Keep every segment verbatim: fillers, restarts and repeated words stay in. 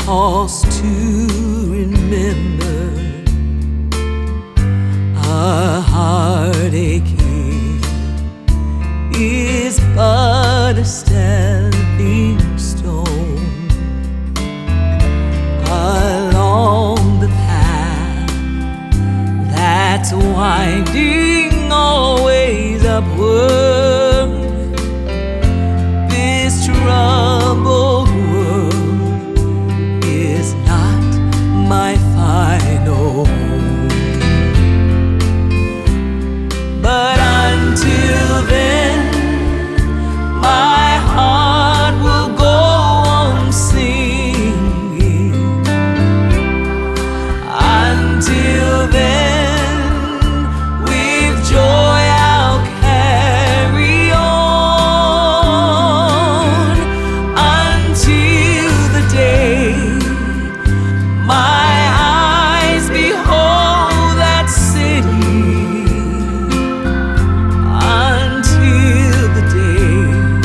pause to remember a heartache is but a stepping stone along the path that's winding always upward. This troubled world is not my final home, but until then my heart will go on singing. Until then, with joy I'll carry on, until the day my eyes behold that city, until the day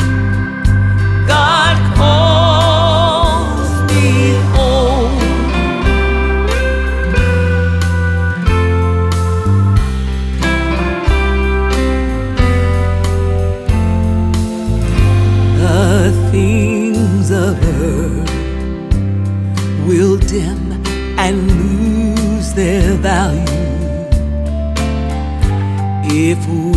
God calls me home. The things of earth will dim and lose their value if